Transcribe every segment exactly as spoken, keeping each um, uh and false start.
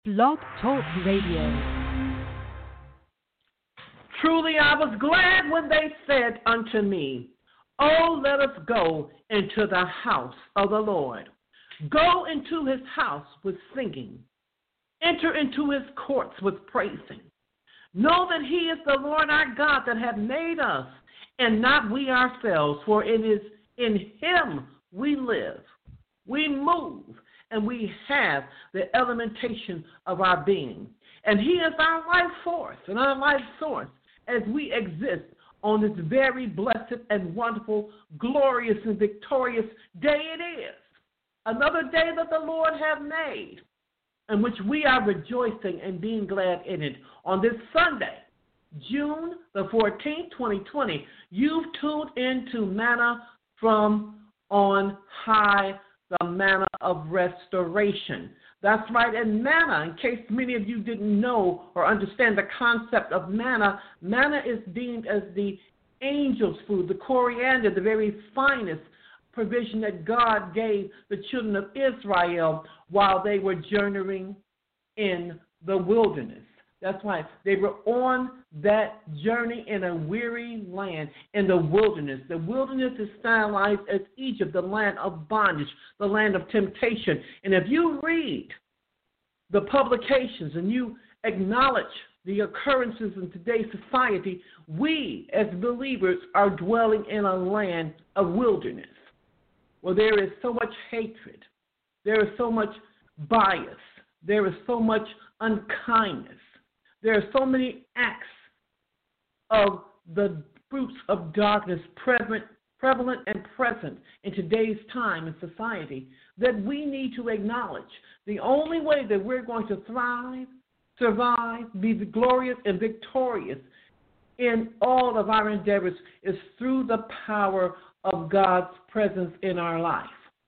Blog Talk Radio. Truly I was glad when they said unto me, Oh, let us go into the house of the Lord. Go into his house with singing. Enter into his courts with praising. Know that he is the Lord our God that hath made us, and not we ourselves, for it is in him we live, we move, and we have the elementation of our being. And he is our life force and our life source as we exist on this very blessed and wonderful, glorious and victorious day it is. Another day that the Lord hath made, in which we are rejoicing and being glad in it. On this Sunday, June the fourteenth, twenty twenty, you've tuned into Manna from on high, the manna of restoration. That's right, and manna, in case many of you didn't know or understand the concept of manna, manna is deemed as the angel's food, the coriander, the very finest provision that God gave the children of Israel while they were journeying in the wilderness. That's right. They were on that journey in a weary land in the wilderness. The wilderness is stylized as Egypt, the land of bondage, the land of temptation. And if you read the publications and you acknowledge the occurrences in today's society, we as believers are dwelling in a land of wilderness where there is so much hatred, there is so much bias, there is so much unkindness. There are so many acts of the fruits of darkness prevalent, prevalent and present in today's time and society that we need to acknowledge. The only way that we're going to thrive, survive, be glorious and victorious in all of our endeavors is through the power of God's presence in our life,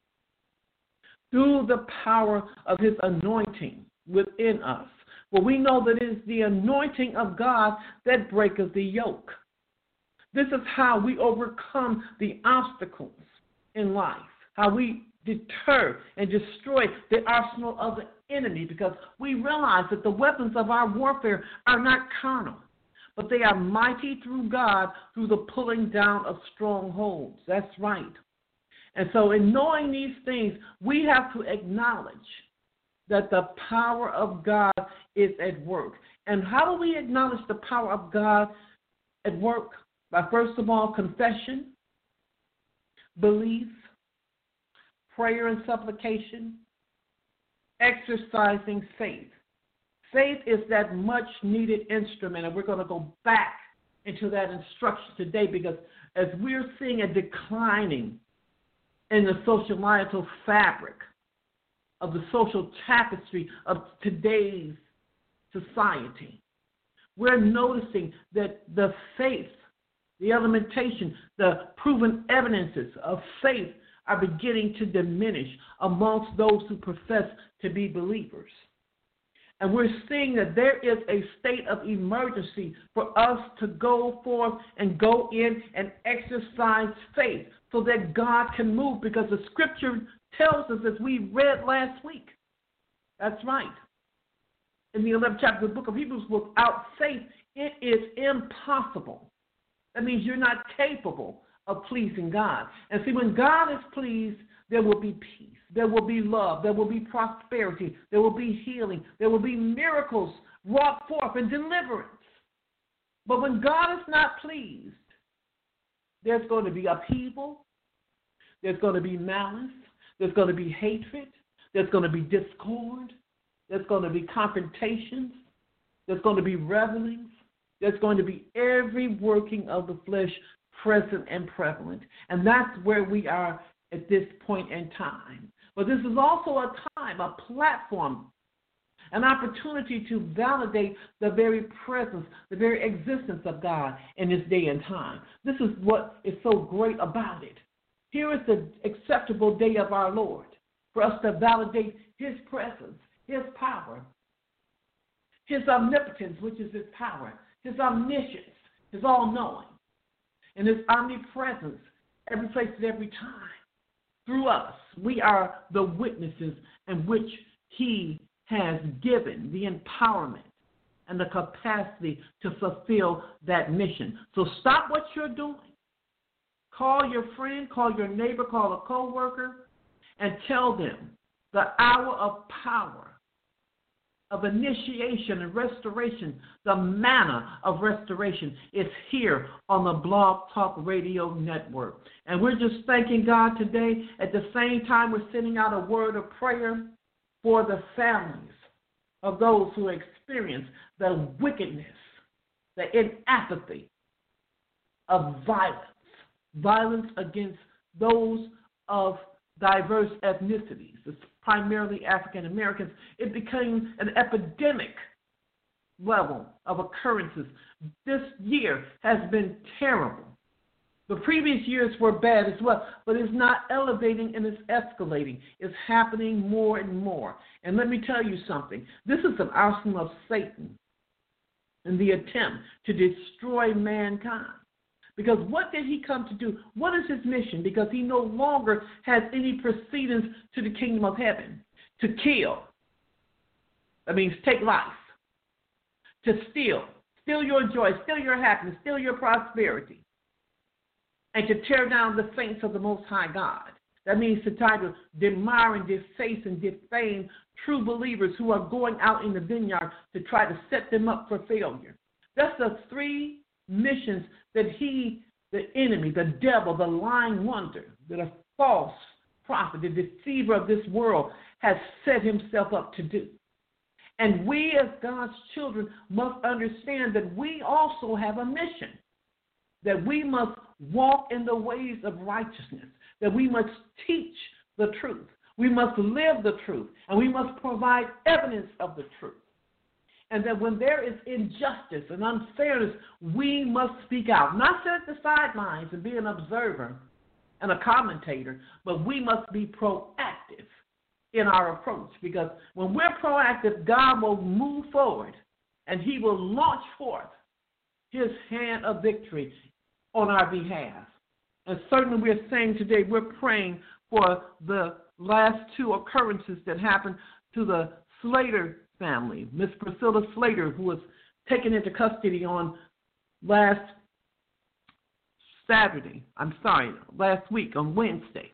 through the power of his anointing within us. For we know that it is the anointing of God that breaketh the yoke. This is how we overcome the obstacles in life, how we deter and destroy the arsenal of the enemy, because we realize that the weapons of our warfare are not carnal, but they are mighty through God through the pulling down of strongholds. That's right. And so in knowing these things, we have to acknowledge that the power of God is at work. And how do we acknowledge the power of God at work? By, first of all, confession, belief, prayer and supplication, exercising faith. Faith is that much-needed instrument, and we're going to go back into that instruction today because as we're seeing a declining in the societal fabric of the social tapestry of today's society, we're noticing that the faith, the elementation, the proven evidences of faith are beginning to diminish amongst those who profess to be believers. And we're seeing that there is a state of emergency for us to go forth and go in and exercise faith so that God can move, because the scripture tells us, as we read last week, that's right, in the eleventh chapter of the book of Hebrews, without faith it is impossible. That means you're not capable of pleasing God. And see, when God is pleased, there will be peace, there will be love, there will be prosperity, there will be healing, there will be miracles wrought forth and deliverance. But when God is not pleased, there's going to be upheaval, there's going to be malice, there's going to be hatred, there's going to be discord, there's going to be confrontations, there's going to be revelings, there's going to be every working of the flesh present and prevalent. And that's where we are at this point in time. But this is also a time, a platform, an opportunity to validate the very presence, the very existence of God in this day and time. This is what is so great about it. Here is the acceptable day of our Lord for us to validate his presence, his power, his omnipotence, which is his power, his omniscience, his all-knowing, and his omnipresence every place at every time. Through us, we are the witnesses in which he has given the empowerment and the capacity to fulfill that mission. So stop what you're doing. Call your friend, call your neighbor, call a coworker, and tell them the hour of power, of initiation and restoration, the manna of restoration is here on the Blog Talk Radio Network. And we're just thanking God today. At the same time, we're sending out a word of prayer for the families of those who experience the wickedness, the inapathy of violence, violence against those of diverse ethnicities. It's primarily African Americans. It became an epidemic level of occurrences. This year has been terrible. The previous years were bad as well, but it's not elevating and it's escalating. It's happening more and more. And let me tell you something. This is an arsenal of Satan in the attempt to destroy mankind. Because what did he come to do? What is his mission? Because he no longer has any proceedings to the kingdom of heaven. To kill. That means take life. To steal. Steal your joy. Steal your happiness. Steal your prosperity. And to tear down the saints of the Most High God. That means to try to demire and deface and defame true believers who are going out in the vineyard to try to set them up for failure. That's the three missions that he, the enemy, the devil, the lying wonder, that a false prophet, the deceiver of this world, has set himself up to do. And we as God's children must understand that we also have a mission, that we must walk in the ways of righteousness, that we must teach the truth, we must live the truth, and we must provide evidence of the truth. And that when there is injustice and unfairness, we must speak out. Not sit at the sidelines and be an observer and a commentator, but we must be proactive in our approach. Because when we're proactive, God will move forward and he will launch forth his hand of victory on our behalf. And certainly we're saying today, we're praying for the last two occurrences that happened to the Slater family. Miss Priscilla Slater, who was taken into custody on last Saturday, I'm sorry, last week on Wednesday.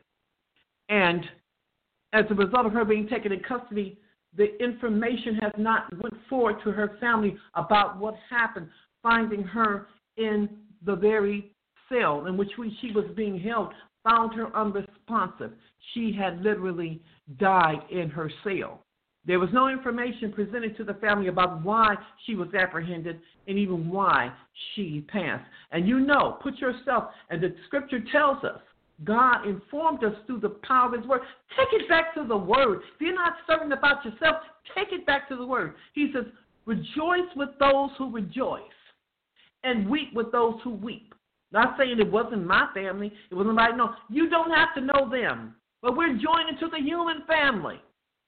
And as a result of her being taken in custody, the information has not went forward to her family about what happened, finding her in the very cell in which we, she was being held, found her unresponsive. She had literally died in her cell. There was no information presented to the family about why she was apprehended and even why she passed. And you know, put yourself, and the scripture tells us, God informed us through the power of his word. Take it back to the word. If you're not certain about yourself, take it back to the word. He says, rejoice with those who rejoice and weep with those who weep. Not saying it wasn't my family. It wasn't like, no, you don't have to know them. But we're joining to the human family.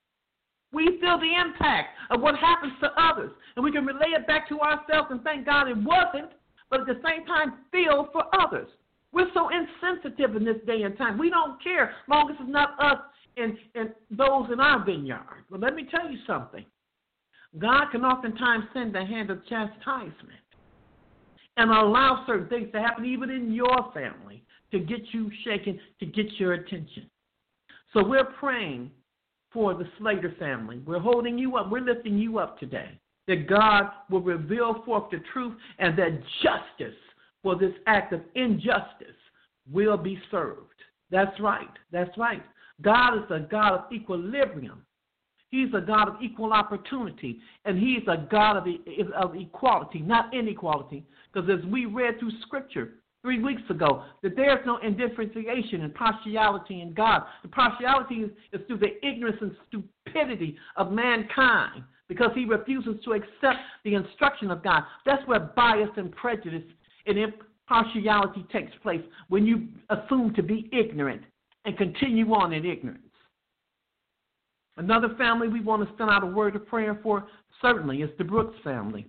We feel the impact of what happens to others, and we can relay it back to ourselves and thank God it wasn't, but at the same time feel for others. We're so insensitive in this day and time. We don't care as long as it's not us and, and those in our vineyard. But let me tell you something. God can oftentimes send the hand of chastisement and allow certain things to happen even in your family to get you shaken, to get your attention. So we're praying for the Slater family. We're holding you up. We're lifting you up today, that God will reveal forth the truth and that justice for this act of injustice will be served. That's right. That's right. God is a God of equilibrium. He's a God of equal opportunity, and he's a God of, of equality, not inequality. Because as we read through Scripture three weeks ago, that there's no indifferentiation and partiality in God. The partiality is, is through the ignorance and stupidity of mankind, because he refuses to accept the instruction of God. That's where bias and prejudice and impartiality takes place, when you assume to be ignorant and continue on in ignorance. Another family we want to send out a word of prayer for, certainly, is the Brooks family.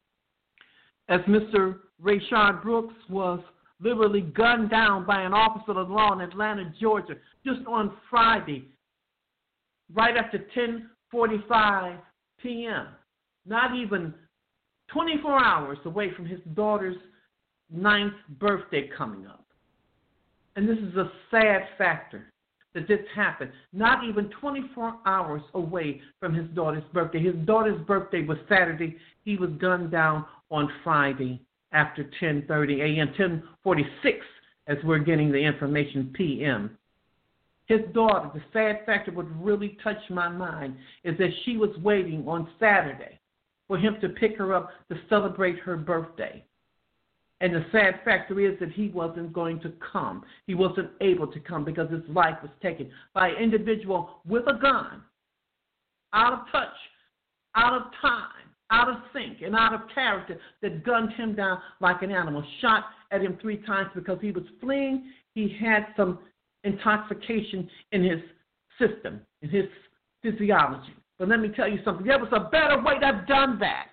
As Mister Rayshard Brooks was literally gunned down by an officer of the law in Atlanta, Georgia, just on Friday, right after ten forty-five p.m., not even twenty-four hours away from his daughter's ninth birthday coming up. And this is a sad factor that this happened, not even twenty-four hours away from his daughter's birthday. His daughter's birthday was Saturday. He was gunned down on Friday after ten thirty a.m., ten forty-six, as we're getting the information, p m. His daughter, the sad factor would really touch my mind, is that she was waiting on Saturday for him to pick her up to celebrate her birthday. And the sad factor is that he wasn't going to come. He wasn't able to come because his life was taken by an individual with a gun, out of touch, out of time, out of sync, and out of character, that gunned him down like an animal, shot at him three times because he was fleeing. He had some intoxication in his system, in his physiology. But let me tell you something. There was a better way to have done that.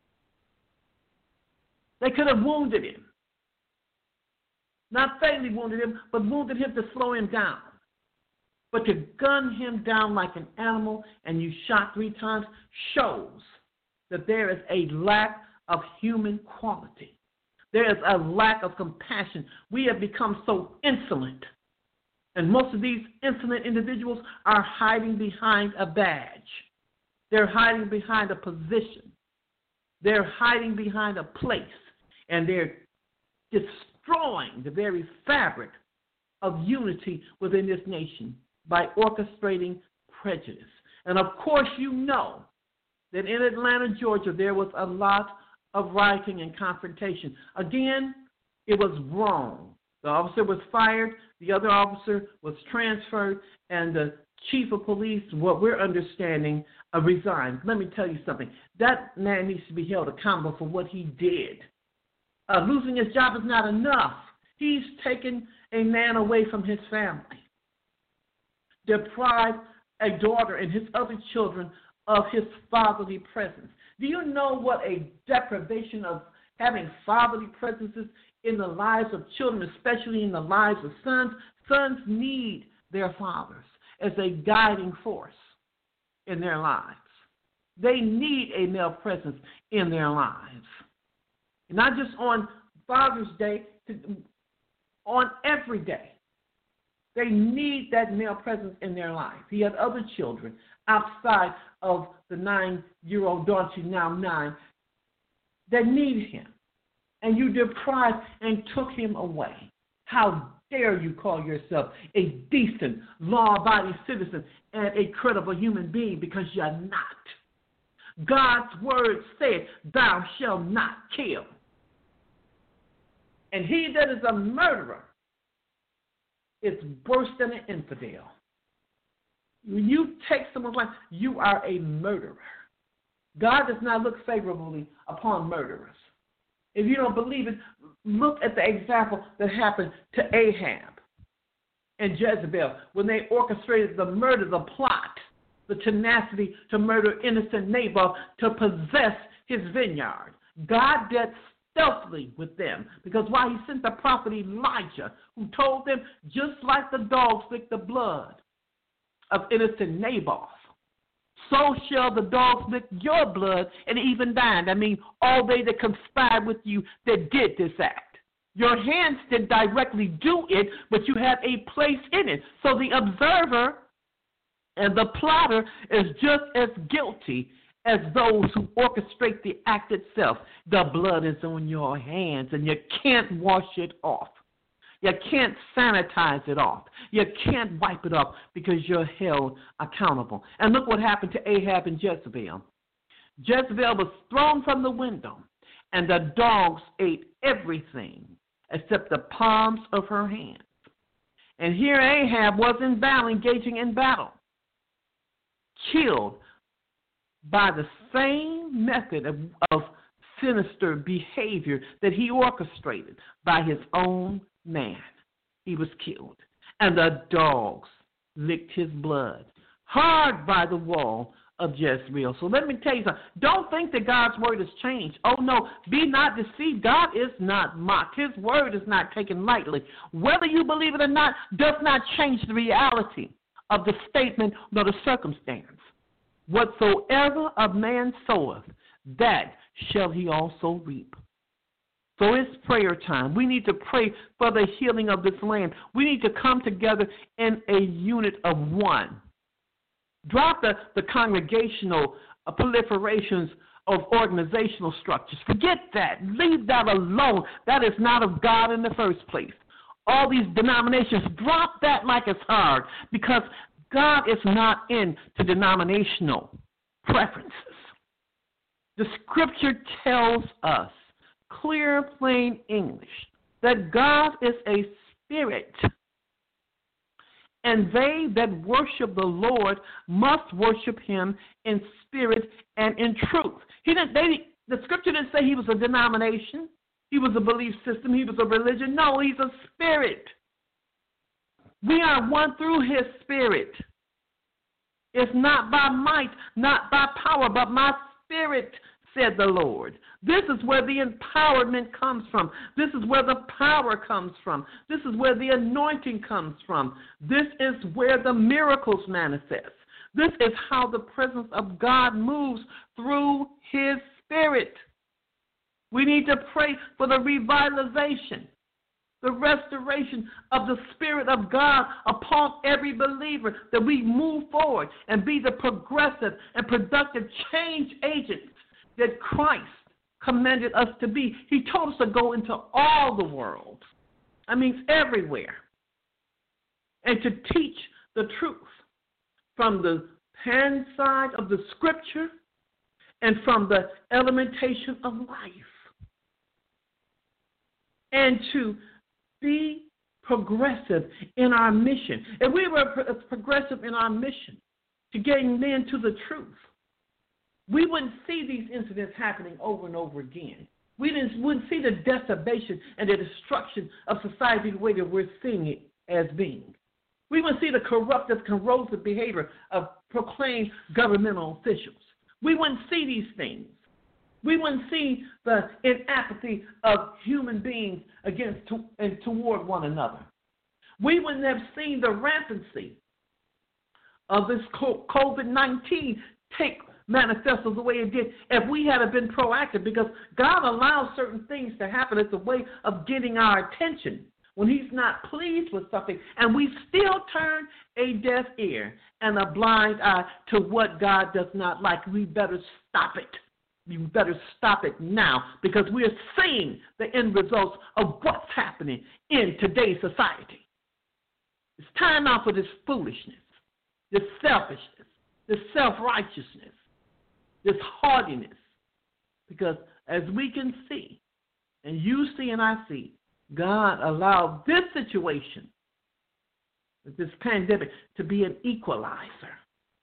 They could have wounded him. Not fatally wounded him, but wounded him to slow him down. But to gun him down like an animal and you shot three times shows that there is a lack of human quality. There is a lack of compassion. We have become so insolent. And most of these insolent individuals are hiding behind a badge. They're hiding behind a position. They're hiding behind a place. And they're destroying the very fabric of unity within this nation by orchestrating prejudice. And of course, you know that in Atlanta, Georgia, there was a lot of rioting and confrontation. Again, it was wrong. The officer was fired, the other officer was transferred, and the chief of police, what we're understanding, uh, resigned. Let me tell you something. That man needs to be held accountable for what he did. Uh, losing his job is not enough. He's taken a man away from his family, deprived a daughter and his other children of his fatherly presence. Do you know what a deprivation of having fatherly presences in the lives of children, especially in the lives of sons? Sons need their fathers as a guiding force in their lives. They need a male presence in their lives. Not just on Father's Day, on every day. They need that male presence in their life. He had other children outside of the nine-year-old daughter, she's now nine, that need him. And you deprived and took him away. How dare you call yourself a decent, law-abiding citizen and a credible human being, because you're not. God's word said, thou shalt not kill. And he that is a murderer is worse than an infidel. When you take someone's life, you are a murderer. God does not look favorably upon murderers. If you don't believe it, look at the example that happened to Ahab and Jezebel when they orchestrated the murder, the plot, the tenacity to murder innocent Nabal to possess his vineyard. God dealt stealthily with them, because while he sent the prophet Elijah, who told them, just like the dogs lick the blood of innocent Naboth, so shall the dogs lick your blood and even thine. I mean, all they that conspired with you that did this act. Your hands didn't directly do it, but you have a place in it. So the observer and the plotter is just as guilty as those who orchestrate the act itself. The blood is on your hands, and you can't wash it off. You can't sanitize it off. You can't wipe it off because you're held accountable. And look what happened to Ahab and Jezebel. Jezebel was thrown from the window, and the dogs ate everything except the palms of her hands. And here Ahab was in battle, engaging in battle, killed by the same method of, of sinister behavior that he orchestrated by his own man. He was killed. And the dogs licked his blood hard by the wall of Jezreel. So let me tell you something. Don't think that God's word has changed. Oh, no. Be not deceived. God is not mocked. His word is not taken lightly. Whether you believe it or not does not change the reality of the statement nor the circumstance. whatsoever a man soweth, that shall he also reap. So it's prayer time. We need to pray for the healing of this land. We need to come together in a unit of one. Drop the, the congregational uh, proliferations of organizational structures. Forget that. Leave that alone. That is not of God in the first place. All these denominations, drop that like it's hard, because God is not into denominational preferences. The scripture tells us, clear, plain English, that God is a spirit, and they that worship the Lord must worship him in spirit and in truth. He didn't, they, the scripture didn't say he was a denomination, he was a belief system, he was a religion. No, he's a spirit. We are one through his spirit. It's not by might, not by power, but my spirit, said the Lord. This is where the empowerment comes from. This is where the power comes from. This is where the anointing comes from. This is where the miracles manifest. This is how the presence of God moves through his spirit. We need to pray for the revitalization, the restoration of the Spirit of God upon every believer, that we move forward and be the progressive and productive change agents that Christ commanded us to be. He told us to go into all the world, I mean everywhere, and to teach the truth from the hand side of the Scripture and from the elementation of life, and to be progressive in our mission. If we were progressive in our mission to getting men to the truth, we wouldn't see these incidents happening over and over again. We didn't, wouldn't see the decimation and the destruction of society the way that we're seeing it as being. We wouldn't see the corruptive, corrosive behavior of proclaimed governmental officials. We wouldn't see these things. We wouldn't see the inapathy of human beings against to, and toward one another. We wouldn't have seen the rampancy of this COVID nineteen take manifest the way it did if we had been proactive, because God allows certain things to happen as a way of getting our attention when he's not pleased with something, and we still turn a deaf ear and a blind eye to what God does not like. We better stop it. You better stop it now, because we are seeing the end results of what's happening in today's society. It's time out for this foolishness, this selfishness, this self-righteousness, this haughtiness, because as we can see, and you see and I see, God allowed this situation, this pandemic, to be an equalizer.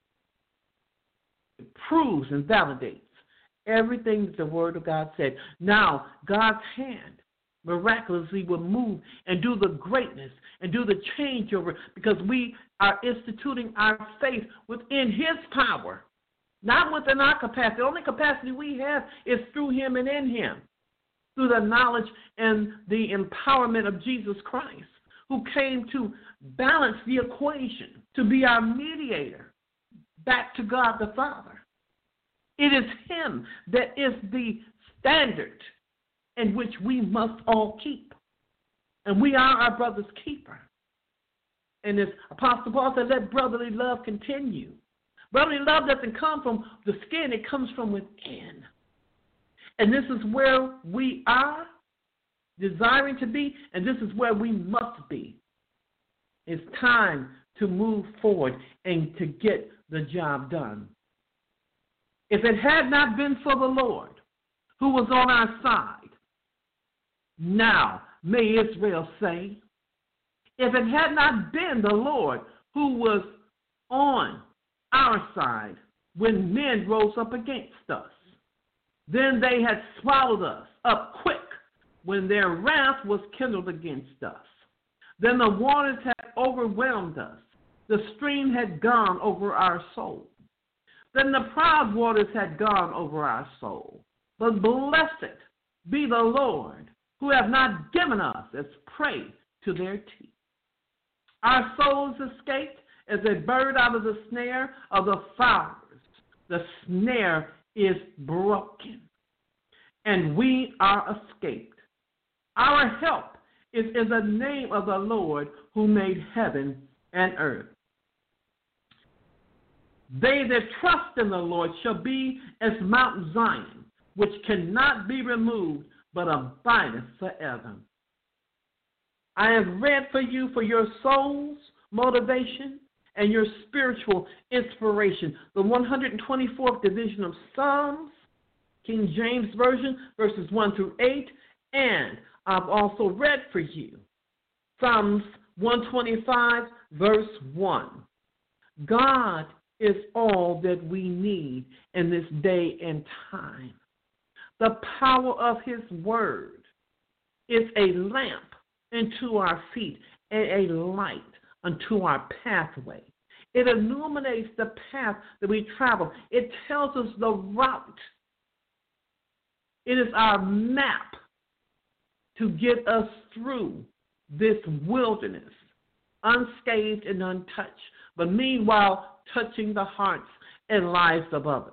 It proves and validates everything that the Word of God said. Now, God's hand miraculously will move and do the greatness and do the changeover, because we are instituting our faith within his power, not within our capacity. The only capacity we have is through him and in him, through the knowledge and the empowerment of Jesus Christ, who came to balance the equation, to be our mediator back to God the Father. It is him that is the standard in which we must all keep. And we are our brother's keeper. And as Apostle Paul said, let brotherly love continue. Brotherly love doesn't come from the skin, it comes from within. And this is where we are desiring to be, and this is where we must be. It's time to move forward and to get the job done. If it had not been for the Lord who was on our side, now may Israel say, if it had not been the Lord who was on our side when men rose up against us, then they had swallowed us up quick when their wrath was kindled against us. Then the waters had overwhelmed us. The stream had gone over our soul. Then the proud waters had gone over our soul. But blessed be the Lord, who have not given us as prey to their teeth. Our souls escaped as a bird out of the snare of the fowlers. the snare is broken, and we are escaped. Our help is in the name of the Lord who made heaven and earth. They that trust in the Lord shall be as Mount Zion, which cannot be removed, but abideth forever. I have read for you for your soul's motivation and your spiritual inspiration, the one hundred twenty-fourth division of Psalms, King James Version, verses one through eight, and I've also read for you Psalms one twenty-five, verse one. God is all that we need in this day and time. The power of his word is a lamp unto our feet and a light unto our pathway. It illuminates the path that we travel. It tells us the route. It is our map to get us through this wilderness, unscathed and untouched, but meanwhile touching the hearts and lives of others.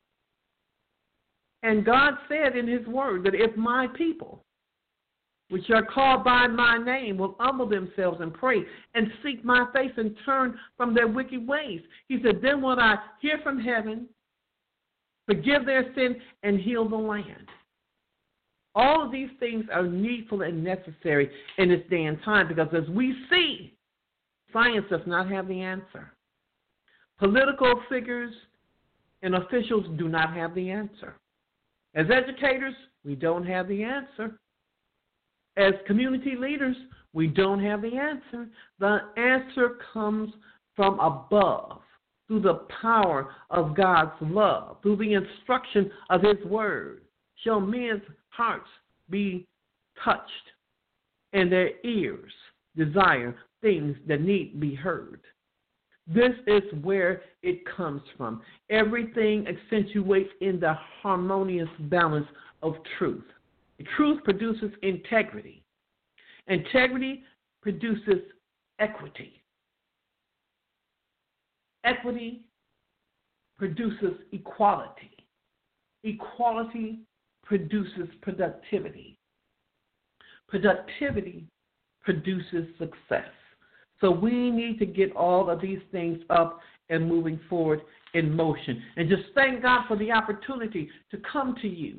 And God said in his word that if my people, which are called by my name, will humble themselves and pray and seek my face and turn from their wicked ways, he said, then will I hear from heaven, forgive their sin, and heal the land. All of these things are needful and necessary in this day and time because as we see, science does not have the answer. Political figures and officials do not have the answer. As educators, we don't have the answer. As community leaders, we don't have the answer. The answer comes from above through the power of God's love, through the instruction of his word. Shall men's hearts be touched and their ears desire things that need to be heard. This is where it comes from. Everything accentuates in the harmonious balance of truth. Truth produces integrity. Integrity produces equity. Equity produces equality. Equality produces productivity. Productivity produces success. So we need to get all of these things up and moving forward in motion. And just thank God for the opportunity to come to you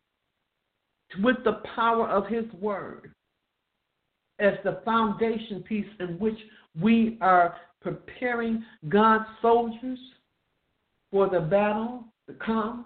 with the power of his word as the foundation piece in which we are preparing God's soldiers for the battle to come.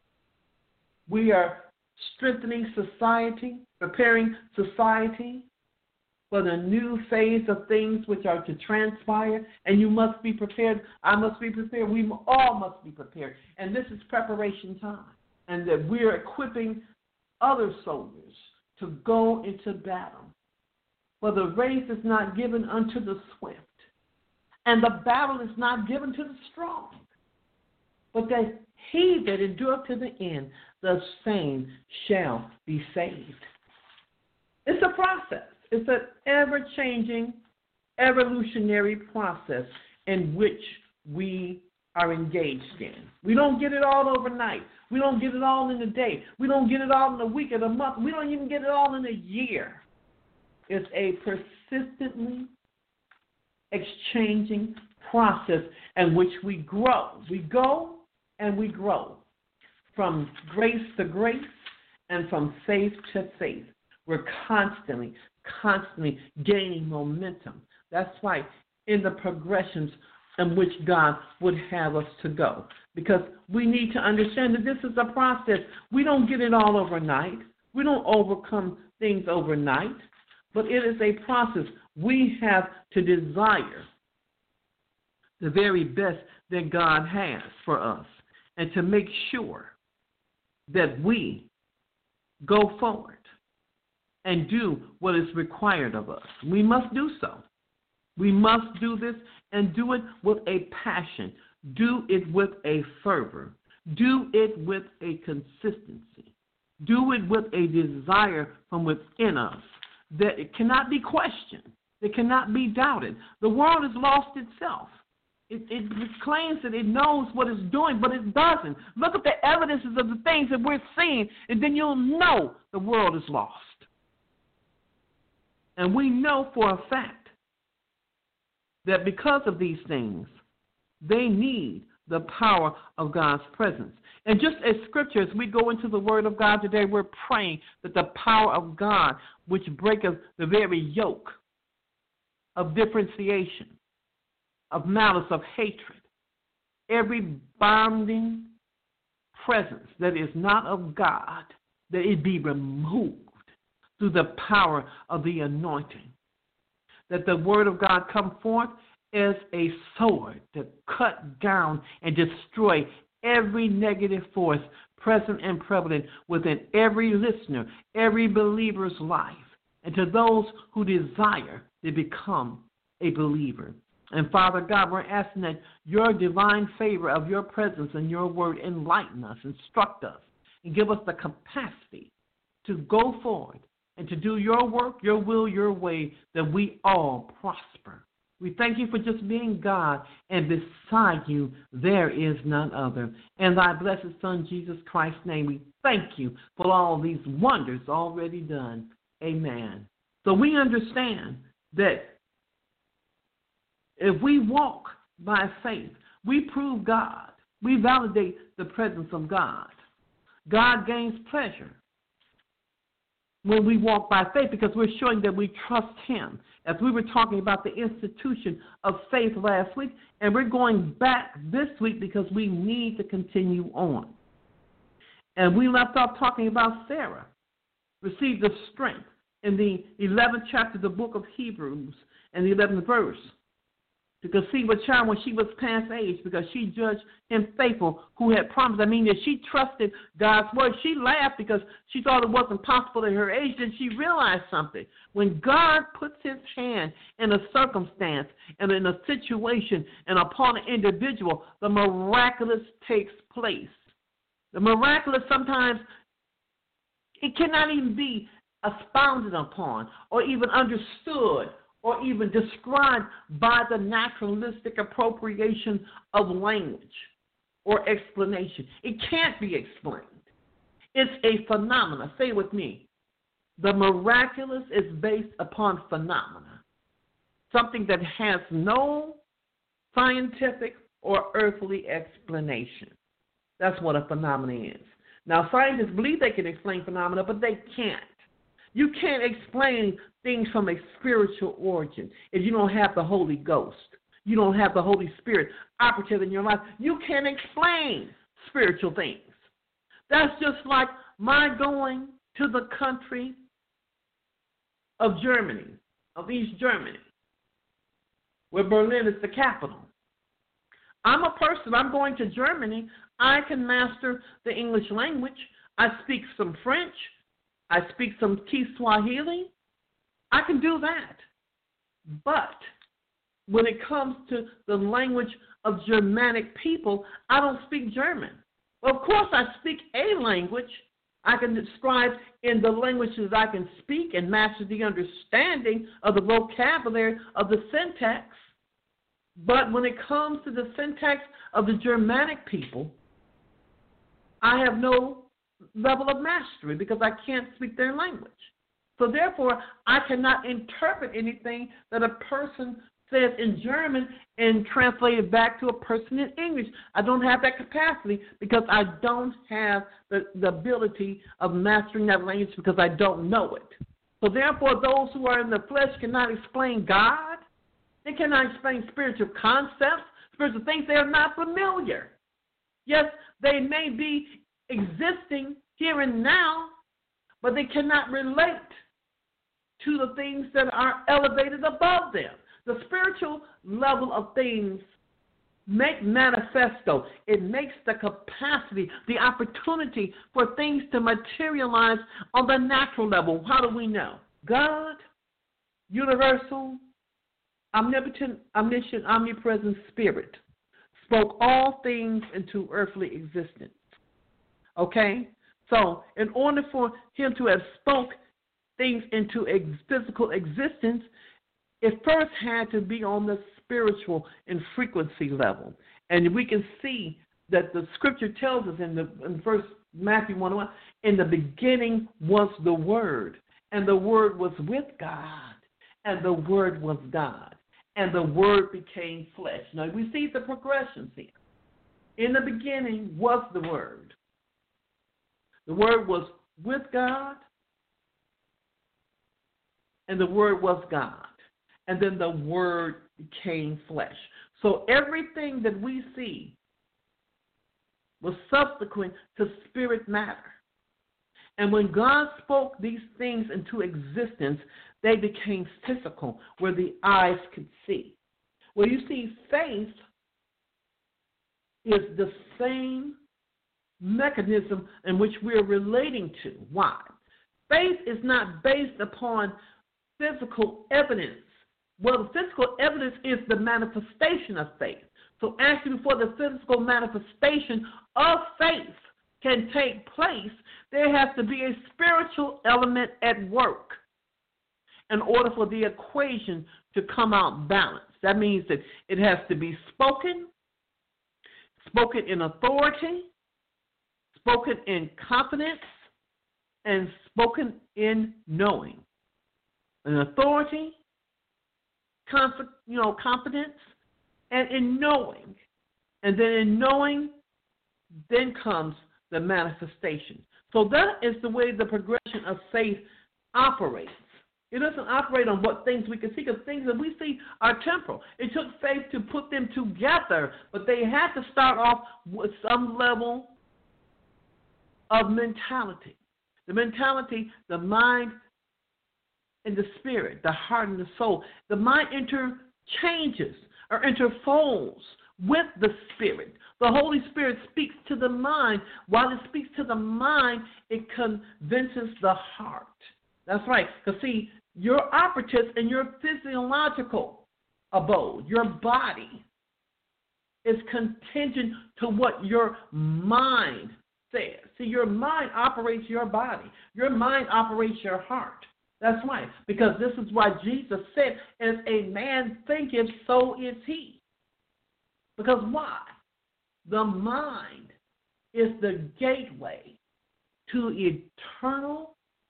We are strengthening society, preparing society for the new phase of things which are to transpire, and you must be prepared. I must be prepared. We all must be prepared. And this is preparation time, and that we are equipping other soldiers to go into battle. For the race is not given unto the swift, and the battle is not given to the strong, but that he that endureth to the end, the same shall be saved. It's a process. It's an ever-changing, evolutionary process in which we are engaged in. We don't get it all overnight. We don't get it all in a day. We don't get it all in a week or a month. We don't even get it all in a year. It's a persistently exchanging process in which we grow. We go and we grow from grace to grace and from faith to faith. We're constantly, constantly gaining momentum. That's why in the progressions in which God would have us to go. Because we need to understand that this is a process. We don't get it all overnight. We don't overcome things overnight. But it is a process. We have to desire the very best that God has for us and to make sure that we go forward and do what is required of us. We must do so. We must do this and do it with a passion. Do it with a fervor. Do it with a consistency. Do it with a desire from within us that it cannot be questioned. It cannot be doubted. The world has lost itself. It, it, it claims that it knows what it's doing, but it doesn't. Look at the evidences of the things that we're seeing, and then you'll know the world is lost. And we know for a fact that because of these things, they need the power of God's presence. And just as Scripture, as we go into the Word of God today, we're praying that the power of God, which breaketh the very yoke of differentiation, of malice, of hatred, every binding presence that is not of God, that it be removed through the power of the anointing. That the Word of God come forth as a sword to cut down and destroy every negative force present and prevalent within every listener, every believer's life, and to those who desire to become a believer. And Father God, we're asking that your divine favor of your presence and your word enlighten us, instruct us, and give us the capacity to go forward and to do your work, your will, your way, that we all prosper. We thank you for just being God, and beside you there is none other. In thy blessed Son, Jesus Christ's name, we thank you for all these wonders already done. Amen. So we understand that if we walk by faith, we prove God. We validate the presence of God. God gains pleasure when we walk by faith because we're showing that we trust him. As we were talking about the institution of faith last week, and we're going back this week because we need to continue on. And we left off talking about Sarah, received the strength in the eleventh chapter of the book of Hebrews and the eleventh verse to conceive a child when she was past age because she judged him faithful who had promised. I mean, that she trusted God's word. She laughed because she thought it wasn't possible at her age. Then she realized something. When God puts his hand in a circumstance and in a situation and upon an individual, the miraculous takes place. The miraculous sometimes, it cannot even be expounded upon or even understood or even described by the naturalistic appropriation of language or explanation. It can't be explained. It's a phenomena. Say it with me. The miraculous is based upon phenomena, something that has no scientific or earthly explanation. That's what a phenomenon is. Now, scientists believe they can explain phenomena, but they can't. You can't explain things from a spiritual origin if you don't have the Holy Ghost. You don't have the Holy Spirit operative in your life. You can't explain spiritual things. That's just like my going to the country of Germany, of East Germany, where Berlin is the capital. I'm a person, I'm going to Germany. I can master the English language. I speak some French. I speak some Kiswahili. I can do that. But when it comes to the language of Germanic people, I don't speak German. Well, of course, I speak a language. I can describe in the languages I can speak and master the understanding of the vocabulary of the syntax. But when it comes to the syntax of the Germanic people, I have no level of mastery because I can't speak their language. So therefore, I cannot interpret anything that a person says in German and translate it back to a person in English. I don't have that capacity because I don't have the, the ability of mastering that language because I don't know it. So therefore, those who are in the flesh cannot explain God. They cannot explain spiritual concepts, spiritual things. They are not familiar. Yes, they may be existing here and now, but they cannot relate to the things that are elevated above them. The spiritual level of things make manifesto. It makes the capacity, the opportunity for things to materialize on the natural level. How do we know? God, universal, omnipotent, omniscient, omnipresent Spirit, spoke all things into earthly existence. Okay? So, in order for him to have spoke things into ex- physical existence, it first had to be on the spiritual and frequency level. And we can see that the scripture tells us in the in verse Matthew one one, in the beginning was the Word, and the Word was with God, and the Word was God, and the Word became flesh. Now we see the progressions here. In the beginning was the Word. The Word was with God, and the Word was God. And then the Word became flesh. So everything that we see was subsequent to spirit matter. And when God spoke these things into existence, they became physical, where the eyes could see. Well, you see, faith is the same mechanism in which we're relating to. Why? Faith is not based upon physical evidence. Well, the physical evidence is the manifestation of faith. So actually, before the physical manifestation of faith can take place, there has to be a spiritual element at work in order for the equation to come out balanced. That means that it has to be spoken, spoken in authority, spoken in confidence, and spoken in knowing. In authority, conf- you know, confidence, and in knowing. And then in knowing, then comes the manifestation. So that is the way the progression of faith operates. It doesn't operate on what things we can see, because things that we see are temporal. It took faith to put them together, but they had to start off with some level of mentality. The mentality, the mind, and the spirit, the heart and the soul. The mind interchanges or interfolds with the spirit. The Holy Spirit speaks to the mind. While it speaks to the mind, it convinces the heart. That's right. Because, see, your operatives and your physiological abode, your body, is contingent to what your mind says. See, your mind operates your body. Your mind operates your heart. That's right. Because this is why Jesus said, as a man thinketh, so is he. Because why? The mind is the gateway to eternal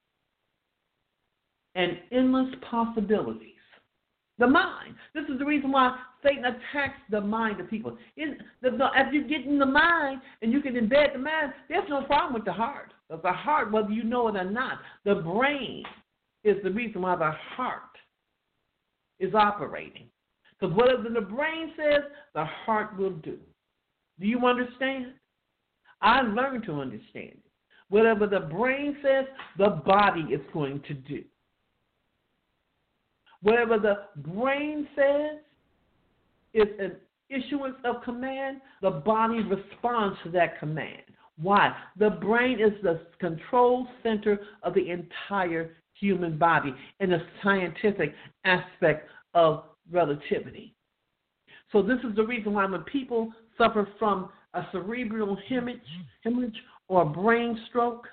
and endless possibilities. The mind. This is the reason why Satan attacks the mind of people. In the, the, if you get in the mind and you can embed the mind, there's no problem with the heart. Because the heart, whether you know it or not, the brain is the reason why the heart is operating. Because whatever the brain says, the heart will do. Do you understand? I learned to understand it. Whatever the brain says, the body is going to do. Whatever the brain says is an issuance of command, the body responds to that command. Why? The brain is the control center of the entire human body in the scientific aspect of relativity. So this is the reason why when people suffer from a cerebral hemorrhage, hemorrhage or a brain stroke,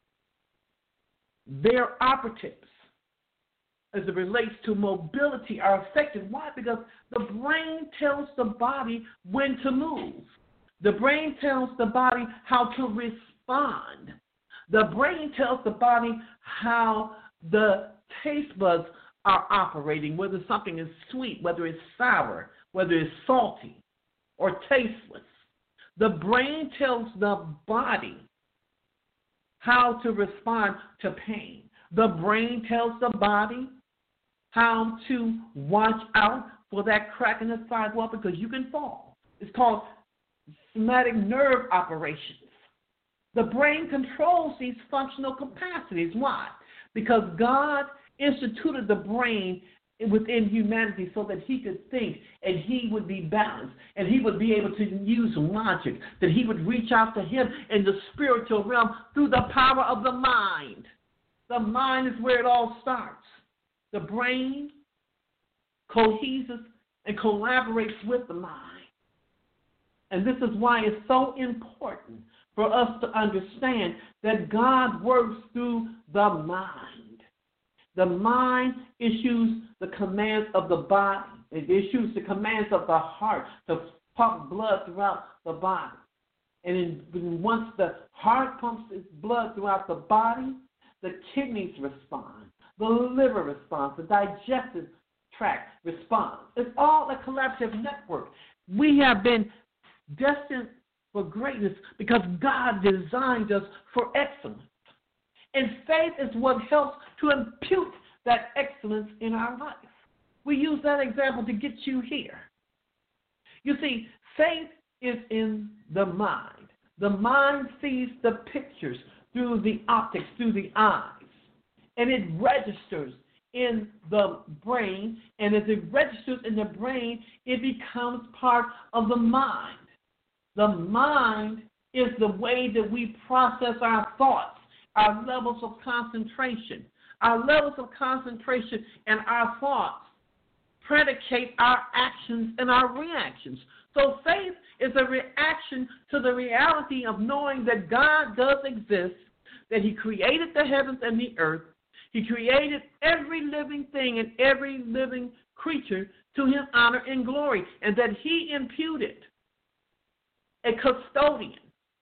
their operatives, as it relates to mobility, are affected. Why? Because the brain tells the body when to move. The brain tells the body how to respond. The brain tells the body how the taste buds are operating, whether something is sweet, whether it's sour, whether it's salty or tasteless. The brain tells the body how to respond to pain. The brain tells the body how to watch out for that crack in the sidewalk because you can fall. It's called somatic nerve operations. The brain controls these functional capacities. Why? Because God instituted the brain within humanity so that he could think and he would be balanced and he would be able to use logic, that he would reach out to him in the spiritual realm through the power of the mind. The mind is where it all starts. The brain coheses and collaborates with the mind. And this is why it's so important for us to understand that God works through the mind. The mind issues the commands of the body. It issues the commands of the heart to pump blood throughout the body. And then once the heart pumps its blood throughout the body, the kidneys respond, the liver responds, the digestive tract responds. It's all a collaborative network. We have been destined for greatness because God designed us for excellence. And faith is what helps to impute that excellence in our life. We use that example to get you here. You see, faith is in the mind. The mind sees the pictures through the optics, through the eyes, and it registers in the brain, and as it registers in the brain, it becomes part of the mind. The mind is the way that we process our thoughts, our levels of concentration. Our levels of concentration and our thoughts predicate our actions and our reactions. So faith is a reaction to the reality of knowing that God does exist, that he created the heavens and the earth. He created every living thing and every living creature to his honor and glory, and that he imputed a custodian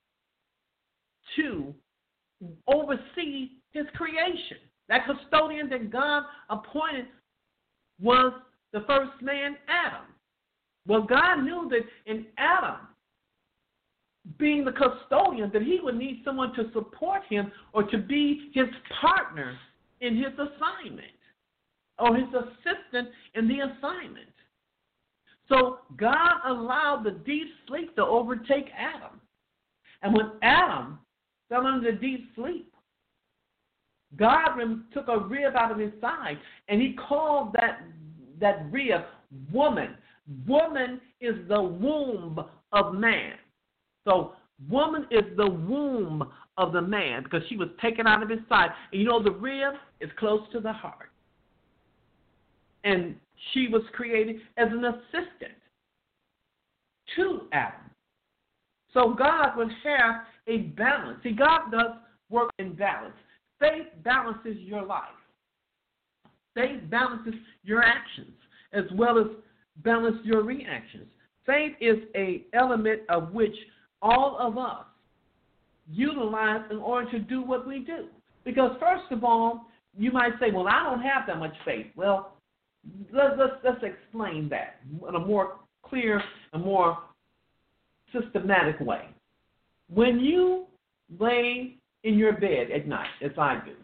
to oversee his creation. That custodian that God appointed was the first man, Adam. Well, God knew that in Adam, being the custodian, that he would need someone to support him or to be his partner in his assignment or his assistant in the assignment. So God allowed the deep sleep to overtake Adam. And when Adam fell under deep sleep, God took a rib out of his side, and he called that, that rib woman. Woman is the womb of man. So woman is the womb of the man because she was taken out of his side. And you know the rib is close to the heart. And she was created as an assistant to Adam. So God would have a balance. See, God does work in balance. Faith balances your life. Faith balances your actions as well as balance your reactions. Faith is an element of which all of us utilize in order to do what we do. Because first of all, you might say, well, I don't have that much faith. Well, let's, let's, let's explain that in a more clear and more systematic way. When you lay in your bed at night, as I do,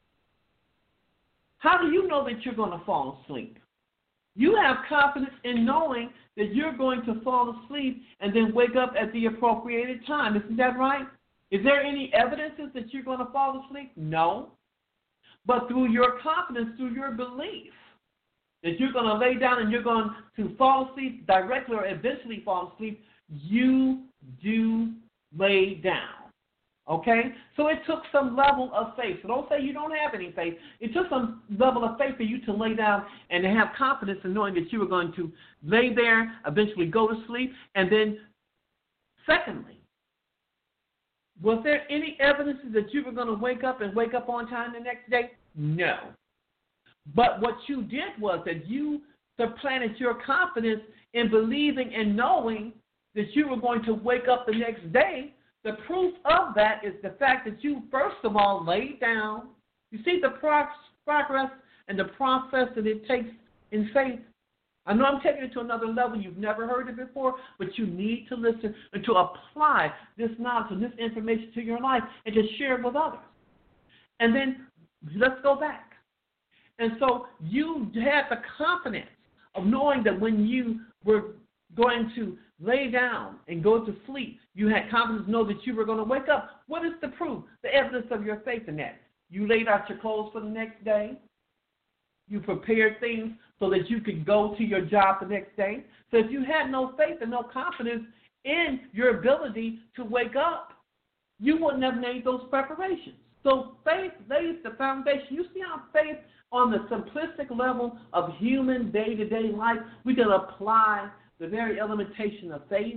how do you know that you're going to fall asleep? You have confidence in knowing that you're going to fall asleep and then wake up at the appropriated time. Isn't that right? Is there any evidences that you're going to fall asleep? No. But through your confidence, through your belief that you're going to lay down and you're going to fall asleep directly or eventually fall asleep, you do lay down. Okay? So it took some level of faith. So don't say you don't have any faith. It took some level of faith for you to lay down and to have confidence in knowing that you were going to lay there, eventually go to sleep. And then, secondly, was there any evidence that you were going to wake up and wake up on time the next day? No. But what you did was that you supplanted your confidence in believing and knowing that you were going to wake up the next day. The proof of that is the fact that you, first of all, laid down. You see the pro- progress and the process that it takes in faith. I know I'm taking it to another level. You've never heard it before, but you need to listen and to apply this knowledge and this information to your life and to share it with others. And then let's go back. And so you had the confidence of knowing that when you were going to lay down and go to sleep, you had confidence to know that you were going to wake up. What is the proof, the evidence of your faith in that? You laid out your clothes for the next day. You prepared things so that you could go to your job the next day. So if you had no faith and no confidence in your ability to wake up, you wouldn't have made those preparations. So faith lays the foundation. You see how faith on the simplistic level of human day-to-day life, we can apply the very elementation of faith.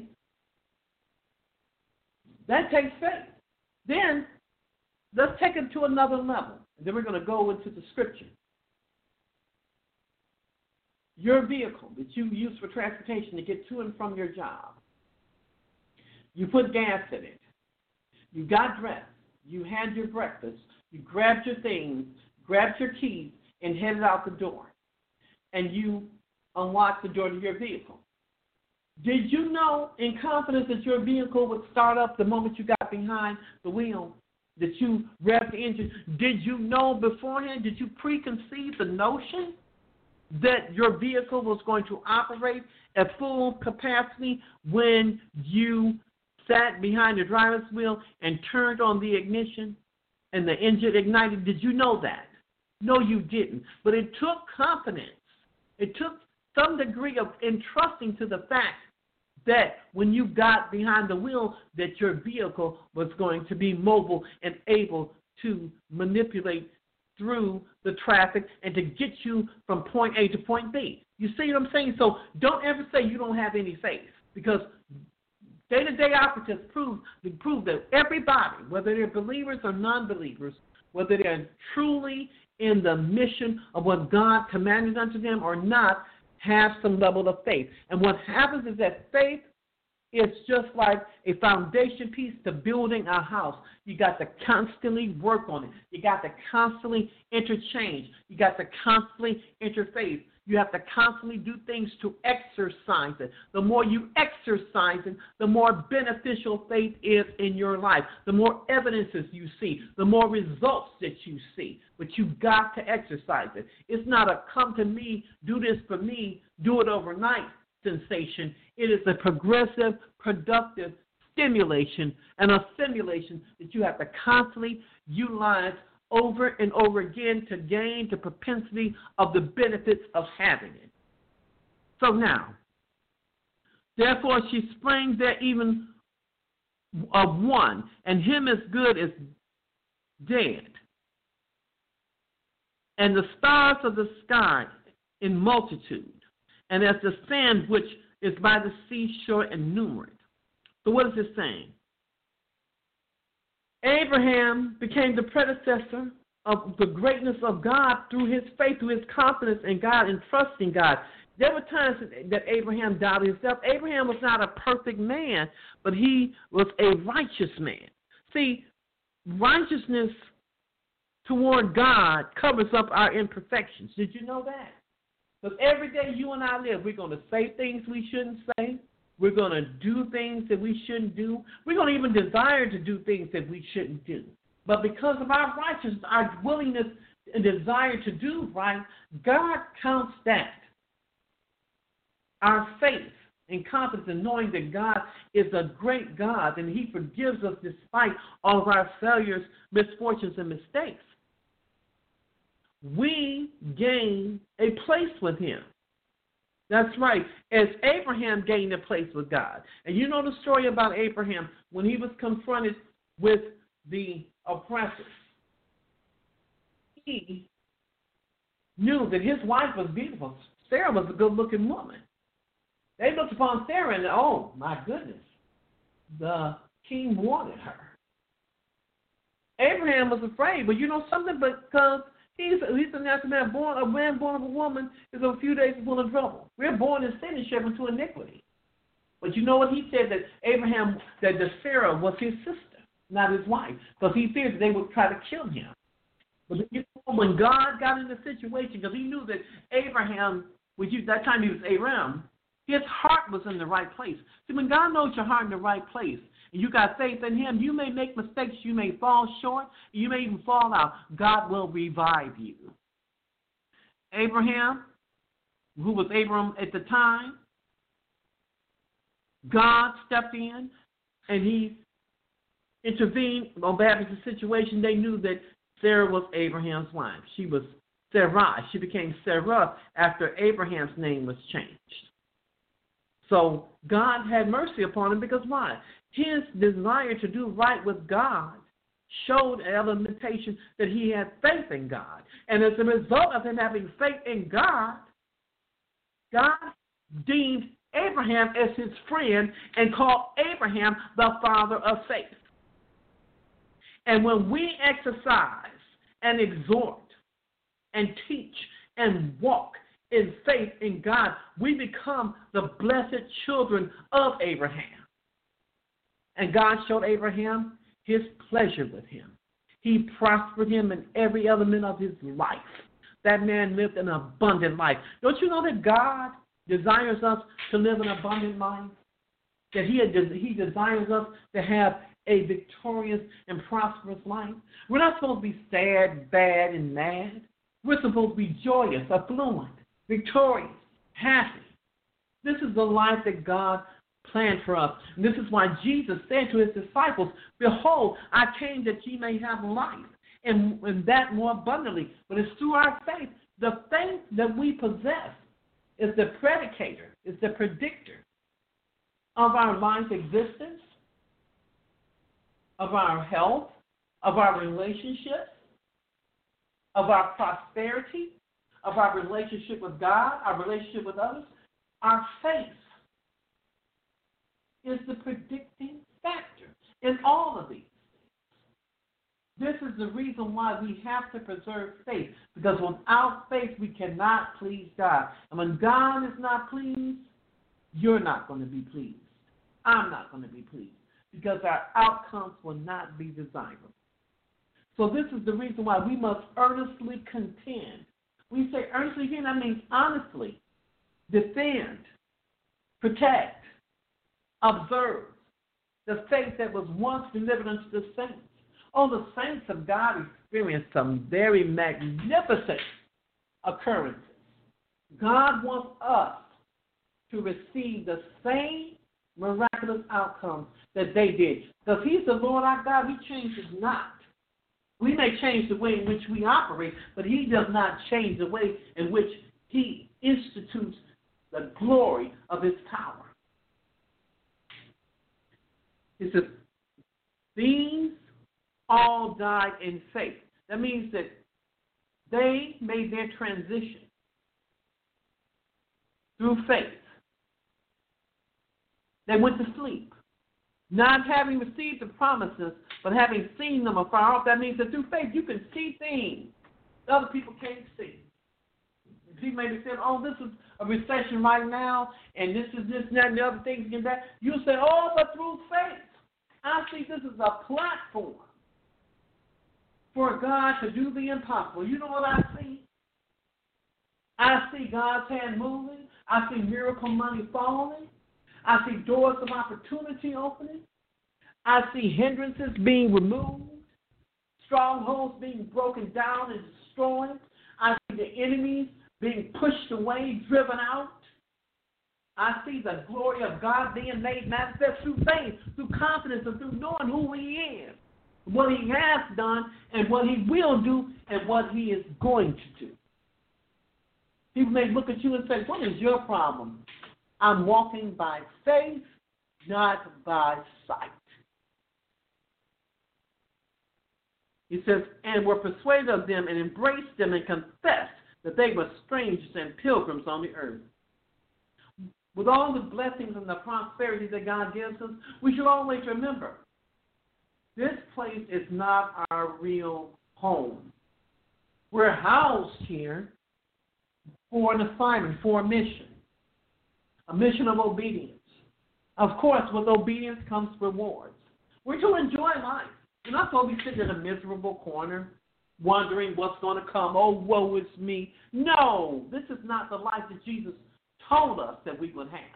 That takes faith. Then let's take it to another level. And then we're going to go into the scripture. your vehicle that you use for transportation to get to and from your job. You put gas in it. You got dressed. You had your breakfast. You grabbed your things, grabbed your keys, and headed out the door. And you unlocked the door to your vehicle. Did you know in confidence that your vehicle would start up the moment you got behind the wheel, that you revved the engine? Did you know beforehand, did you preconceive the notion that your vehicle was going to operate at full capacity when you sat behind the driver's wheel and turned on the ignition and the engine ignited? Did you know that? No, you didn't. But it took confidence. It took some degree of entrusting to the fact that when you got behind the wheel, that your vehicle was going to be mobile and able to manipulate through the traffic and to get you from point A to point B. You see what I'm saying? So don't ever say you don't have any faith, because day-to-day operatives prove, prove that everybody, whether they're believers or non-believers, whether they're truly in the mission of what God commanded unto them or not, have some level of faith. And what happens is that faith is just like a foundation piece to building a house. You got to constantly work on it. You got to constantly interchange. You got to constantly interface. You have to constantly do things to exercise it. The more you exercise it, the more beneficial faith is in your life. The more evidences you see, the more results that you see. But you've got to exercise it. It's not a come to me, do this for me, do it overnight sensation. It is a progressive, productive stimulation and a simulation that you have to constantly utilize over and over again to gain the propensity of the benefits of having it. So now, therefore she sprang there even of one, and him as good as dead. And the stars of the sky in multitude, and as the sand which is by the seashore innumerate. So what is it saying? Abraham became the predecessor of the greatness of God through his faith, through his confidence in God and trusting God. There were times that Abraham doubted himself. Abraham was not a perfect man, but he was a righteous man. See, righteousness toward God covers up our imperfections. Did you know that? Because every day you and I live, we're going to say things we shouldn't say. We're going to do things that we shouldn't do. We're going to even desire to do things that we shouldn't do. But because of our righteousness, our willingness and desire to do right, God counts that. Our faith and confidence in knowing that God is a great God and he forgives us despite all of our failures, misfortunes, and mistakes. We gain a place with him. That's right. As Abraham gained a place with God. And you know the story about Abraham when he was confronted with the oppressors. He knew that his wife was beautiful. Sarah was a good-looking woman. They looked upon Sarah and, oh, my goodness, the king wanted her. Abraham was afraid, but you know something? Because He's, he's a natural man. Born, a man born of a woman is a few days full of trouble. We're born in sin and shapen to iniquity. But you know what he said? That Abraham, that the Sarah was his sister, not his wife, because he feared that they would try to kill him. But you know, when God got in the situation, because he knew that Abraham, which you, that time he was Aram, his heart was in the right place. See, when God knows your heart in the right place, and you got faith in him, you may make mistakes, you may fall short, you may even fall out. God will revive you. Abraham, who was Abram at the time, God stepped in and he intervened on behalf of the situation. They knew that Sarah was Abraham's wife. She was Sarah. She became Sarah after Abraham's name was changed. So God had mercy upon him because why? His desire to do right with God showed an elementation that he had faith in God. And as a result of him having faith in God, God deemed Abraham as his friend and called Abraham the father of faith. And when we exercise and exhort and teach and walk in faith in God, we become the blessed children of Abraham. And God showed Abraham his pleasure with him. He prospered him in every element of his life. That man lived an abundant life. Don't you know that God desires us to live an abundant life? That he, he desires us to have a victorious and prosperous life? We're not supposed to be sad, bad, and mad. We're supposed to be joyous, affluent, victorious, happy. This is the life that God planned for us. And this is why Jesus said to his disciples, "Behold, I came that ye may have life, and, and that more abundantly." But it's through our faith. The faith that we possess is the predicator, is the predictor of our life existence, of our health, of our relationships, of our prosperity, of our relationship with God, our relationship with others. Our faith is the predicting factor in all of these things. This is the reason why we have to preserve faith, because without faith we cannot please God. And when God is not pleased, you're not going to be pleased. I'm not going to be pleased, because our outcomes will not be desirable. So this is the reason why we must earnestly contend. We say earnestly here, that means honestly, defend, protect, observe the faith that was once delivered unto the saints. Oh, the saints of God experienced some very magnificent occurrences. God wants us to receive the same miraculous outcomes that they did. Because he's the Lord our God. He changes not. We may change the way in which we operate, but he does not change the way in which he institutes the glory of his power. He says, these all died in faith. That means that they made their transition through faith. They went to sleep, not having received the promises, but having seen them afar off. That means that through faith you can see things that other people can't see. People may be saying, oh, this is a recession right now, and this is this and that and the other things and that. You say, oh, but through faith, I see this is a platform for God to do the impossible. You know what I see? I see God's hand moving. I see miracle money falling. I see doors of opportunity opening. I see hindrances being removed, strongholds being broken down and destroyed. I see the enemies being pushed away, driven out. I see the glory of God being made manifest through faith, through confidence, and through knowing who he is, what he has done, and what he will do, and what he is going to do. People may look at you and say, what is your problem? I'm walking by faith, not by sight. He says, and were persuaded of them and embraced them and confessed that they were strangers and pilgrims on the earth. With all the blessings and the prosperity that God gives us, we should always remember, this place is not our real home. We're housed here for an assignment, for a mission, a mission of obedience. Of course, with obedience comes rewards. We're to enjoy life. You're not supposed to be sitting in a miserable corner, wondering what's going to come. Oh, woe is me. No, this is not the life that Jesus told us that we would have.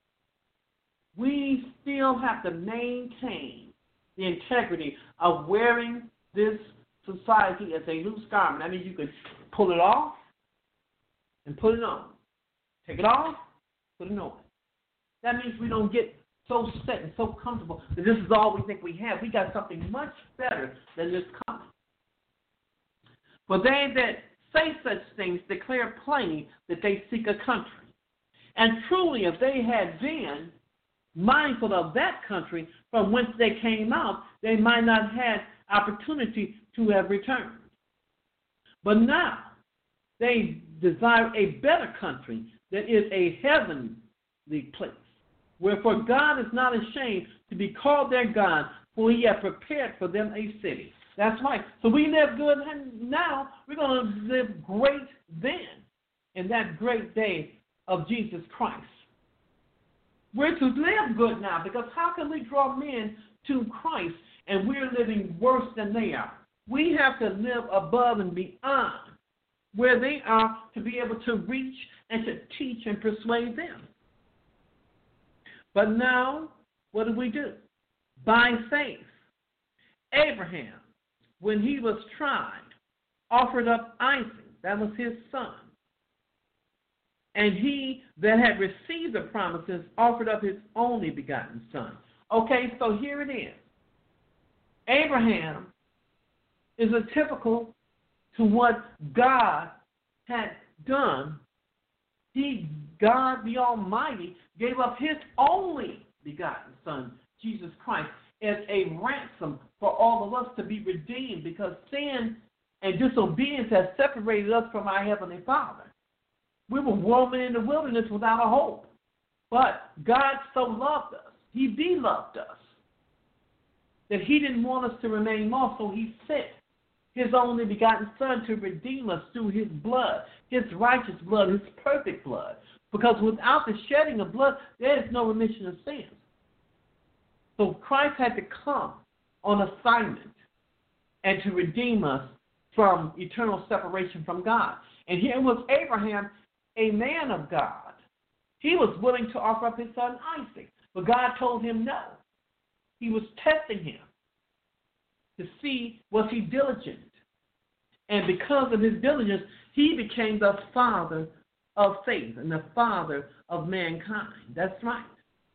We still have to maintain the integrity of wearing this society as a loose garment. I mean, you can pull it off and put it on. Take it off, put it on. That means we don't get so set and so comfortable that this is all we think we have. We got something much better than this coming. For they that say such things declare plainly that they seek a country. And truly, if they had been mindful of that country from whence they came out, they might not have had opportunity to have returned. But now they desire a better country that is a heavenly place. Wherefore God is not ashamed to be called their God, for he hath prepared for them a city. That's right. So we live good now. We're going to live great then. in that great day of Jesus Christ. We're to live good now, because how can we draw men to Christ and we're living worse than they are? We have to live above and beyond where they are to be able to reach and to teach and persuade them. But now, what do we do? By faith, Abraham, when he was tried, offered up Isaac. That was his son. And he that had received the promises offered up his only begotten son. Okay, so here it is. Abraham is a typical to what God had done. He, God the Almighty, gave up his only begotten son, Jesus Christ, as a ransom for all of us to be redeemed, because sin and disobedience has separated us from our Heavenly Father. We were roaming in the wilderness without a hope. But God so loved us, he beloved us, that he didn't want us to remain lost, so he sent his only begotten son to redeem us through his blood, his righteous blood, his perfect blood. Because without the shedding of blood, there is no remission of sins. So Christ had to come on assignment and to redeem us from eternal separation from God. And here was Abraham, a man of God. He was willing to offer up his son Isaac, but God told him no. He was testing him to see, was he diligent? And because of his diligence, he became the father of faith and the father of mankind. That's right.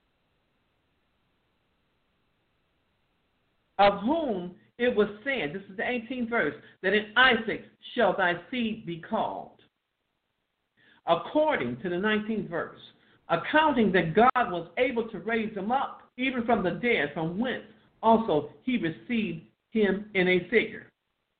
Of whom it was said, this is the eighteenth verse, that in Isaac shall thy seed be called. According to the nineteenth verse, accounting that God was able to raise him up, even from the dead, from whence also he received him in a figure.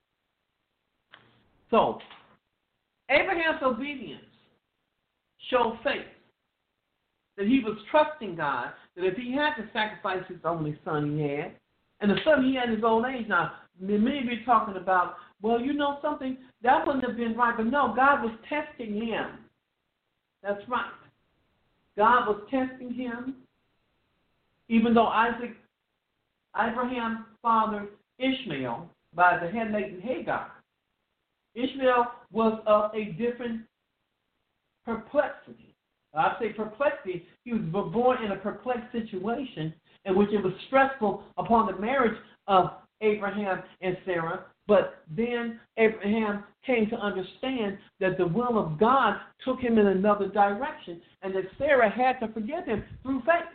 So, Abraham's obedience showed faith, that he was trusting God, that if he had to sacrifice his only son he had, and the son he had in his old age. Now, many of you are talking about, well, you know something, that wouldn't have been right. But no, God was testing him. That's right. God was testing him. Even though Isaac, Abraham fathered Ishmael by the handmaiden Hagar, Ishmael was of a different perplexity. I say perplexity. He was born in a perplexed situation in which it was stressful upon the marriage of Abraham and Sarah. But then Abraham came to understand that the will of God took him in another direction, and that Sarah had to forgive him through faith.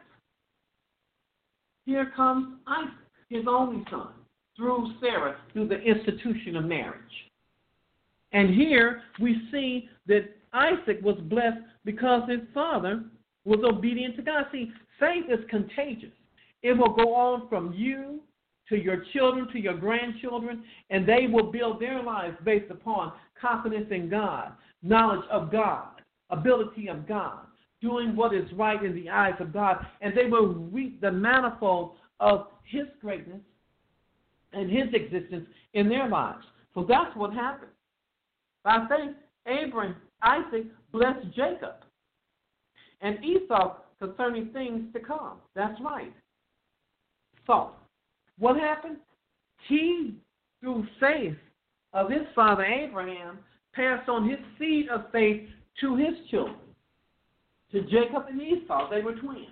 Here comes Isaac, his only son, through Sarah, through the institution of marriage. And here we see that Isaac was blessed because his father was obedient to God. See, faith is contagious. It will go on from you to your children, to your grandchildren, and they will build their lives based upon confidence in God, knowledge of God, ability of God, doing what is right in the eyes of God, and they will reap the manifold of his greatness and his existence in their lives. So that's what happened. By faith, Abraham, Isaac blessed Jacob and Esau concerning things to come. That's right. So, what happened? He, through faith of his father Abraham, passed on his seed of faith to his children, to Jacob and Esau. They were twins.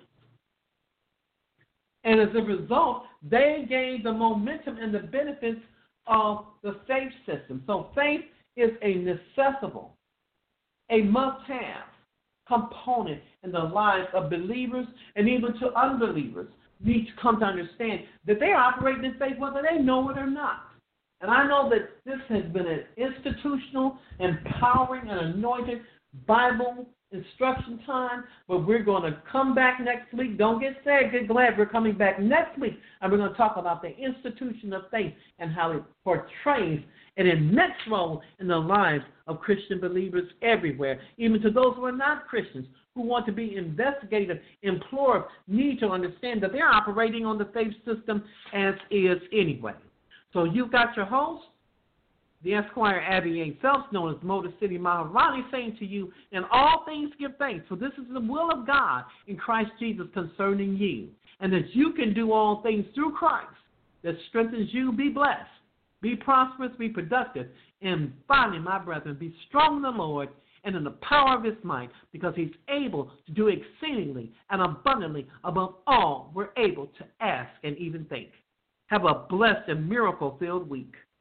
And as a result, they gained the momentum and the benefits of the faith system. So faith is a necessitable, a must-have component in the lives of believers and even to unbelievers. Need to come to understand that they are operating in faith whether they know it or not. And I know that this has been an institutional, empowering, and anointed Bible instruction time, but we're going to come back next week. Don't get sad, get glad. We're coming back next week, and we're going to talk about the institution of faith and how it portrays an immense role in the lives of Christian believers everywhere, even to those who are not Christians, who want to be investigative, implore, need to understand that they're operating on the faith system as is anyway. So you've got your host, the Esquire Abby A. Phelps, known as Motor City Maharani, saying to you, in all things give thanks, for this is the will of God in Christ Jesus concerning you, and that you can do all things through Christ that strengthens you. Be blessed, be prosperous, be productive, and finally, my brethren, be strong in the Lord and in the power of his might, because he's able to do exceedingly and abundantly above all we're able to ask and even think. Have a blessed and miracle-filled week.